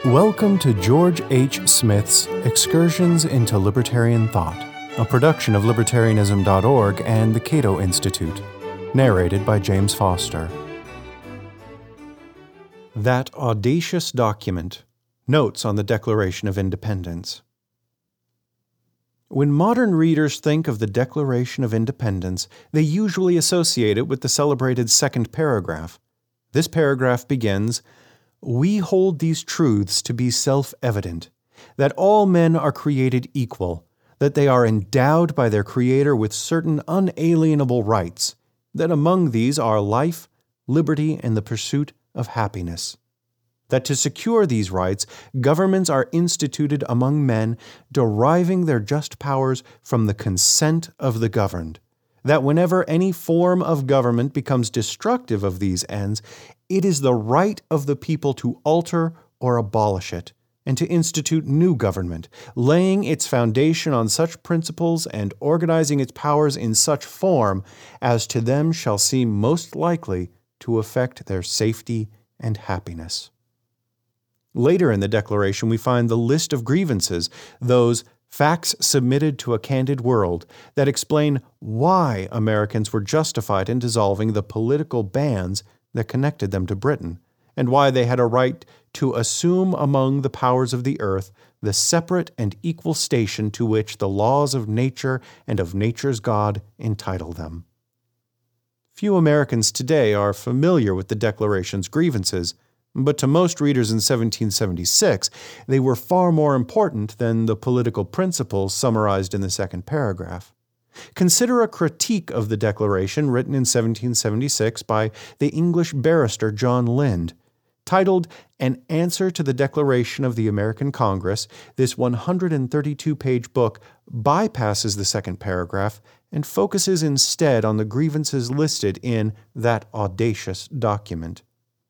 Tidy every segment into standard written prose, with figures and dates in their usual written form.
Welcome to George H. Smith's Excursions into Libertarian Thought, a production of Libertarianism.org and the Cato Institute, narrated by James Foster. That Audacious Document. Notes on the Declaration of Independence. When modern readers think of the Declaration of Independence, they usually associate it with the celebrated second paragraph. This paragraph begins, "We hold these truths to be self-evident, that all men are created equal, that they are endowed by their Creator with certain unalienable rights, that among these are life, liberty, and the pursuit of happiness. That to secure these rights, governments are instituted among men, deriving their just powers from the consent of the governed. That whenever any form of government becomes destructive of these ends, it is the right of the people to alter or abolish it, and to institute new government, laying its foundation on such principles and organizing its powers in such form as to them shall seem most likely to affect their safety and happiness." Later in the Declaration, we find the list of grievances, those facts submitted to a candid world, that explain why Americans were justified in dissolving the political bands that connected them to Britain, and why they had a right to assume among the powers of the earth the separate and equal station to which the laws of nature and of nature's God entitle them. Few Americans today are familiar with the Declaration's grievances, but to most readers in 1776, they were far more important than the political principles summarized in the second paragraph. Consider a critique of the Declaration written in 1776 by the English barrister John Lind. Titled An Answer to the Declaration of the American Congress, this 132-page book bypasses the second paragraph and focuses instead on the grievances listed in that audacious document.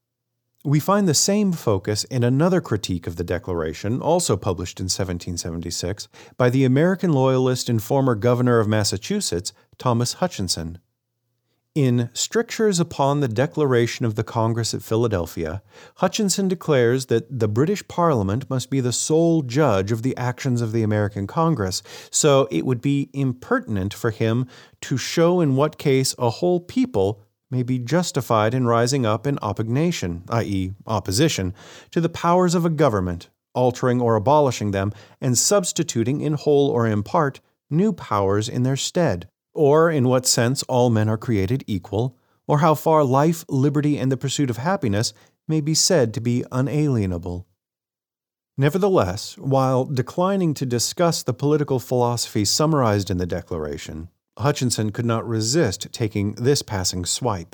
We find the same focus in another critique of the Declaration, also published in 1776, by the American loyalist and former governor of Massachusetts, Thomas Hutchinson. In Strictures upon the Declaration of the Congress at Philadelphia, Hutchinson declares that the British Parliament must be the sole judge of the actions of the American Congress, so it would be impertinent for him to show in what case a whole people may be justified in rising up in oppugnation, i.e., opposition, to the powers of a government, altering or abolishing them, and substituting in whole or in part new powers in their stead, or in what sense all men are created equal, or how far life, liberty, and the pursuit of happiness may be said to be unalienable. Nevertheless, while declining to discuss the political philosophy summarized in the Declaration, Hutchinson could not resist taking this passing swipe.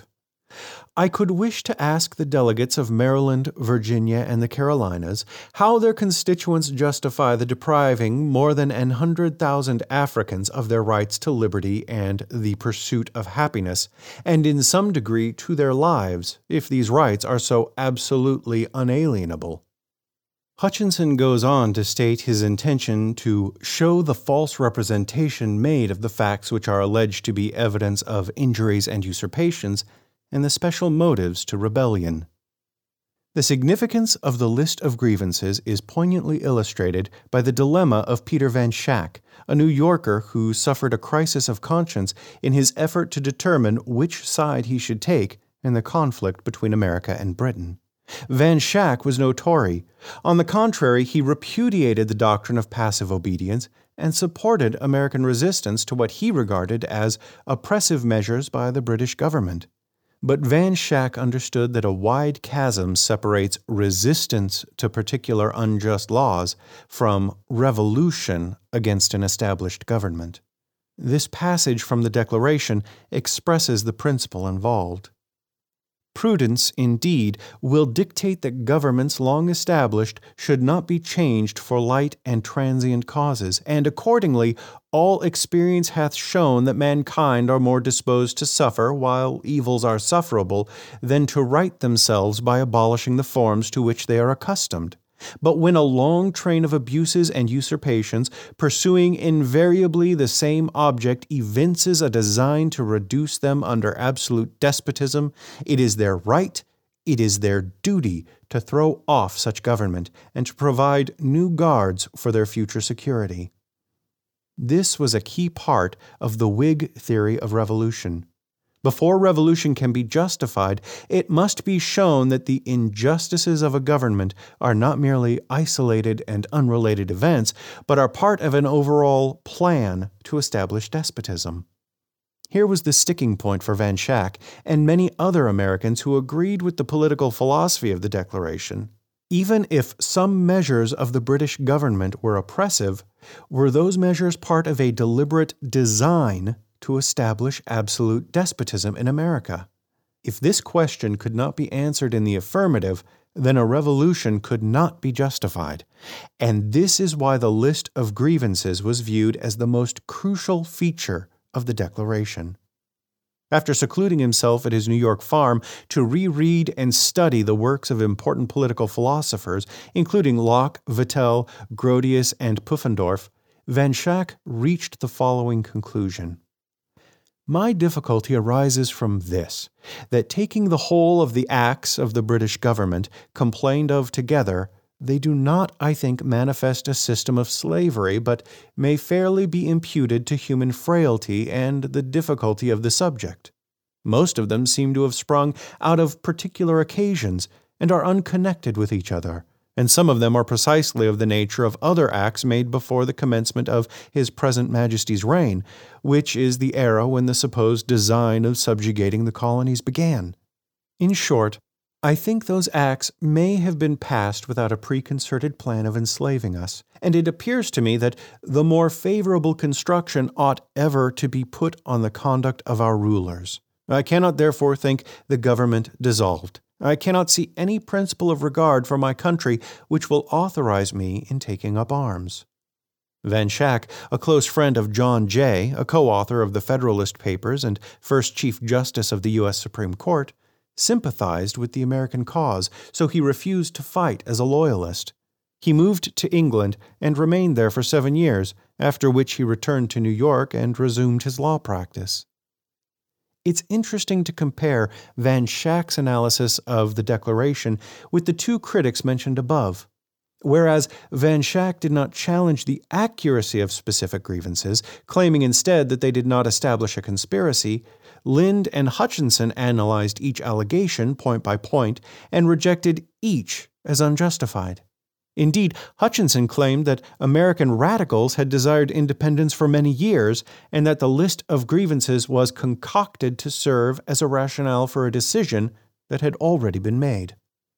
"I could wish to ask the delegates of Maryland, Virginia, and the Carolinas how their constituents justify the depriving more than 100,000 Africans of their rights to liberty and the pursuit of happiness, and in some degree to their lives, if these rights are so absolutely unalienable." Hutchinson goes on to state his intention to show the false representation made of the facts which are alleged to be evidence of injuries and usurpations, and the special motives to rebellion. The significance of the list of grievances is poignantly illustrated by the dilemma of Peter Van Schack, a New Yorker who suffered a crisis of conscience in his effort to determine which side he should take in the conflict between America and Britain. Van Schack was no Tory. On the contrary, he repudiated the doctrine of passive obedience and supported American resistance to what he regarded as oppressive measures by the British government. But Van Schack understood that a wide chasm separates resistance to particular unjust laws from revolution against an established government. This passage from the Declaration expresses the principle involved. Prudence, indeed, will dictate that governments long established should not be changed for light and transient causes, and accordingly all experience hath shown that mankind are more disposed to suffer, while evils are sufferable, than to right themselves by abolishing the forms to which they are accustomed. But when a long train of abuses and usurpations, pursuing invariably the same object, evinces a design to reduce them under absolute despotism, it is their right It is their duty to throw off such government and to provide new guards for their future security. This was a key part of the Whig theory of revolution. Before revolution can be justified, it must be shown that the injustices of a government are not merely isolated and unrelated events, but are part of an overall plan to establish despotism. Here was the sticking point for Van Schack and many other Americans who agreed with the political philosophy of the Declaration. Even if some measures of the British government were oppressive, were those measures part of a deliberate design to establish absolute despotism in America? If this question could not be answered in the affirmative, then a revolution could not be justified. And this is why the list of grievances was viewed as the most crucial feature of the Declaration. After secluding himself at his New York farm to reread and study the works of important political philosophers, including Locke, Vattel, Grotius, and Pufendorf, Van Schack reached the following conclusion. My difficulty arises from this, that taking the whole of the acts of the British government complained of together, they do not, I think, manifest a system of slavery, but may fairly be imputed to human frailty and the difficulty of the subject. Most of them seem to have sprung out of particular occasions and are unconnected with each other, and some of them are precisely of the nature of other acts made before the commencement of His present Majesty's reign, which is the era when the supposed design of subjugating the colonies began. In short, I think those acts may have been passed without a preconcerted plan of enslaving us, and it appears to me that the more favorable construction ought ever to be put on the conduct of our rulers. I cannot therefore think the government dissolved. I cannot see any principle of regard for my country which will authorize me in taking up arms. Van Schack, a close friend of John Jay, a co-author of the Federalist Papers and first Chief Justice of the U.S. Supreme Court, sympathized with the American cause, so he refused to fight as a loyalist. He moved to England and remained there for 7 years, after which he returned to New York and resumed his law practice. It's interesting to compare Van Schack's analysis of the Declaration with the two critics mentioned above. Whereas Van Schack did not challenge the accuracy of specific grievances, claiming instead that they did not establish a conspiracy, Lind and Hutchinson analyzed each allegation point by point and rejected each as unjustified. Indeed, Hutchinson claimed that American radicals had desired independence for many years and that the list of grievances was concocted to serve as a rationale for a decision that had already been made.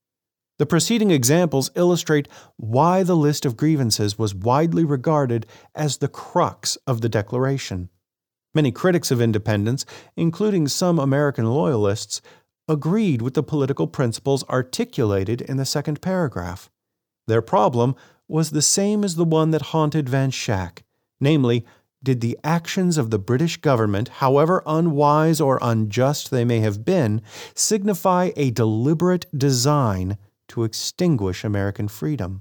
The preceding examples illustrate why the list of grievances was widely regarded as the crux of the Declaration. Many critics of independence, including some American loyalists, agreed with the political principles articulated in the second paragraph. Their problem was the same as the one that haunted Van Schack, namely, did the actions of the British government, however unwise or unjust they may have been, signify a deliberate design to extinguish American freedom?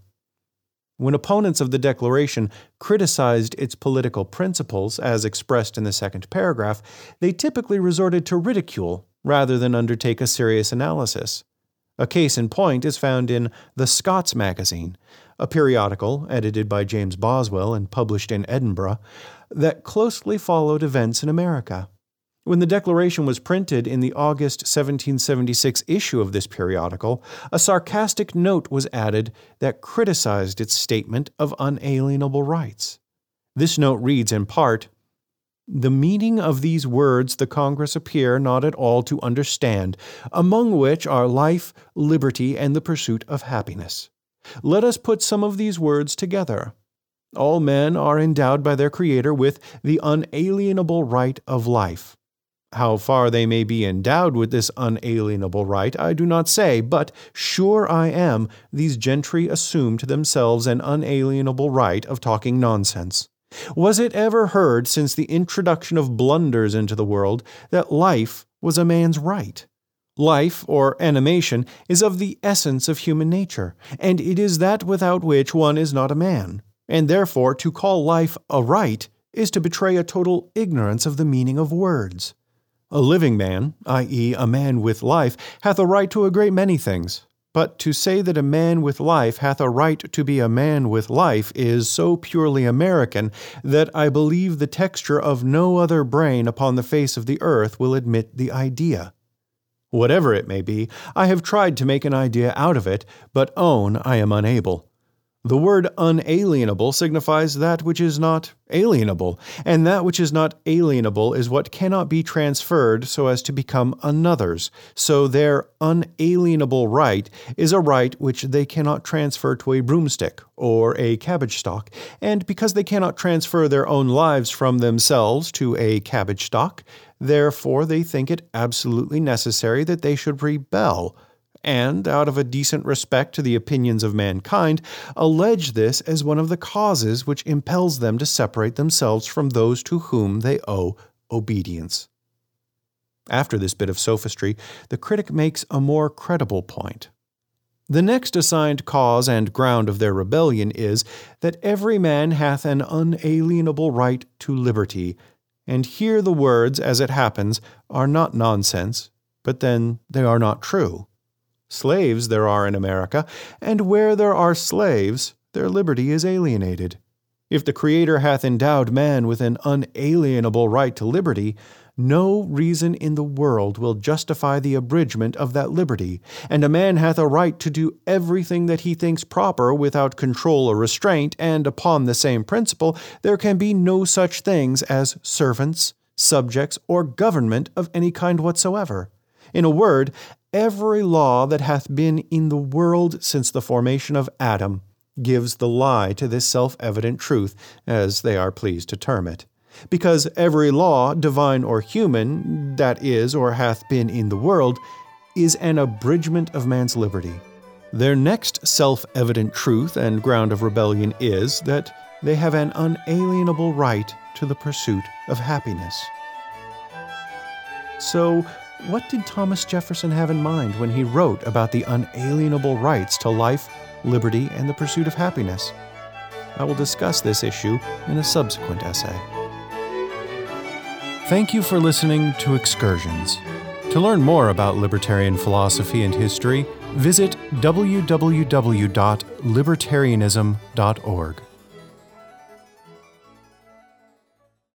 When opponents of the Declaration criticized its political principles, as expressed in the second paragraph, they typically resorted to ridicule rather than undertake a serious analysis. A case in point is found in The Scots Magazine, a periodical edited by James Boswell and published in Edinburgh that closely followed events in America. When the Declaration was printed in the August 1776 issue of this periodical, a sarcastic note was added that criticized its statement of unalienable rights. This note reads in part, "The meaning of these words the Congress appear not at all to understand, among which are life, liberty, and the pursuit of happiness. Let us put some of these words together. All men are endowed by their Creator with the unalienable right of life. How far they may be endowed with this unalienable right, I do not say, but sure I am, these gentry assume to themselves an unalienable right of talking nonsense. Was it ever heard since the introduction of blunders into the world that life was a man's right? Life, or animation, is of the essence of human nature, and it is that without which one is not a man, and therefore to call life a right is to betray a total ignorance of the meaning of words. A living man, i.e., a man with life, hath a right to a great many things. But to say that a man with life hath a right to be a man with life is so purely American that I believe the texture of no other brain upon the face of the earth will admit the idea. Whatever it may be, I have tried to make an idea out of it, but own I am unable. The word unalienable signifies that which is not alienable, and that which is not alienable is what cannot be transferred so as to become another's. So their unalienable right is a right which they cannot transfer to a broomstick or a cabbage stalk, and because they cannot transfer their own lives from themselves to a cabbage stalk, therefore they think it absolutely necessary that they should rebel, and, out of a decent respect to the opinions of mankind, allege this as one of the causes which impels them to separate themselves from those to whom they owe obedience. After this bit of sophistry, the critic makes a more credible point. The next assigned cause and ground of their rebellion is that every man hath an unalienable right to liberty, and here the words, as it happens, are not nonsense, but then they are not true. Slaves there are in America, and where there are slaves, their liberty is alienated. If the Creator hath endowed man with an unalienable right to liberty, no reason in the world will justify the abridgment of that liberty, and a man hath a right to do everything that he thinks proper without control or restraint, and upon the same principle there can be no such things as servants, subjects, or government of any kind whatsoever. In a word, every law that hath been in the world since the formation of Adam gives the lie to this self-evident truth, as they are pleased to term it. Because every law, divine or human, that is or hath been in the world, is an abridgment of man's liberty. Their next self-evident truth and ground of rebellion is that they have an unalienable right to the pursuit of happiness. So, what did Thomas Jefferson have in mind when he wrote about the unalienable rights to life, liberty, and the pursuit of happiness? I will discuss this issue in a subsequent essay. Thank you for listening to Excursions. To learn more about libertarian philosophy and history, visit www.libertarianism.org.